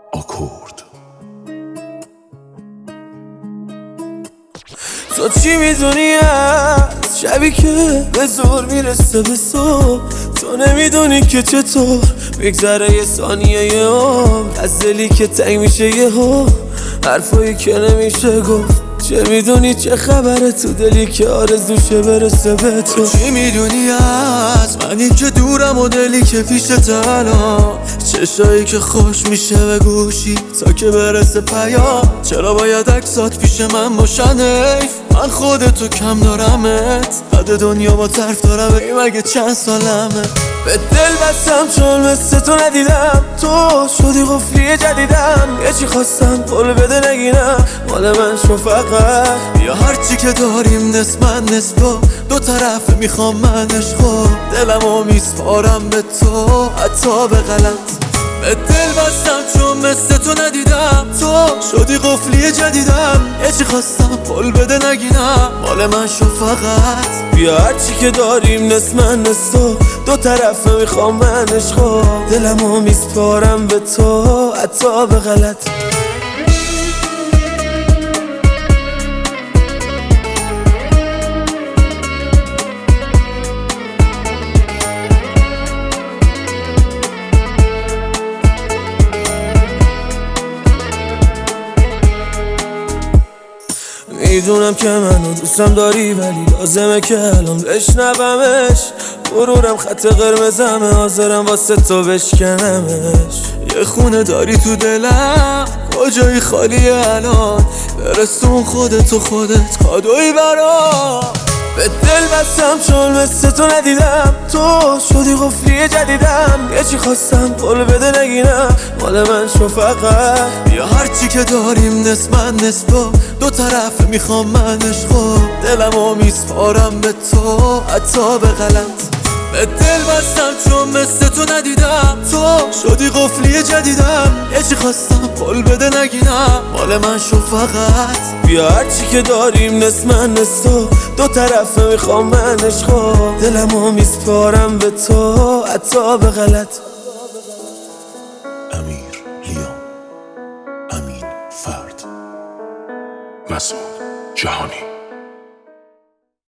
آکورد. تو چی میدونی از شبی که به زور میرسه به صبح؟ تو نمیدونی که چطور میگذره یه ثانیه یه عمر از دلی که تنگ میشه یهو، حرفایی که نمیشه گفت. چه میدونی چه خبره تو دلی که آرزوشه برسه به تو؟ چی میدونی از منی که دورم و دلی که پیش تنها، چشایی که خوش میشه به گوشی تا که برسه پیام. چرا باید عکسات پیش من باشن؟ حیف من خودتو کم دارمت، قد دنیا با طرف دارم. ای مگه چند سالمه؟ به دل بستم چون مثل تو ندیدم، تو شدی قفلی جدیدم. یه چی خواستم قول بده نگینم، مال من شو فقط. یا هرچی که داریم نصف من نصف تو، دو طرف میخوام من عشقو، دلمو میسپارم به تو حتی به غلط. به دل بستم چون مثل تو ندیدم، تو شدی قفلی جدیدم. یه چی خواستم قول بده نگینم، مال من شو فقط. بیا هرچی که داریم نصف من نصف تو، دو طرف میخوام من عشقو، دلمو میسپارم به تو حتی به غلط. میدونم که منو دوستم داری، ولی لازمه که الان بشنومش. غرورم خط قرمزمه، حاضرم واسه تو بشکنمش. یه خونه داری تو دلم، کجایی خالیه الان؟ برسون خودت کادوی برام. به دل بستم چون مثل تو ندیدم، تو شدی قفلی جدیدم. یه چی خواستم قول بده نگینم، مال من شو فقط. یا هرچی که داریم نصف من نصف تو، دو طرف میخوام من عشقو، دلمو میسپارم به تو حتی به غلط. به دل بستم چون مثل تو ندیدم، تو شدی قفلی جدیدم. یه چی خواستم قول بده نگینم، مال من شو فقط. بیا هرچی که داریم نصف من نصف تو، دو طرف میخوام من عشقو، دلمو میسپارم به تو حتی به غلط. امیر لیام، امین فرد، مسعود جهانی.